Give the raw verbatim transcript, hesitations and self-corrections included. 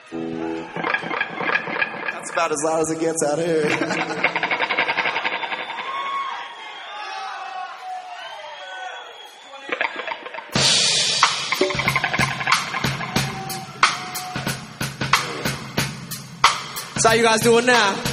That's about as loud as it gets out here. So how you guys doing now?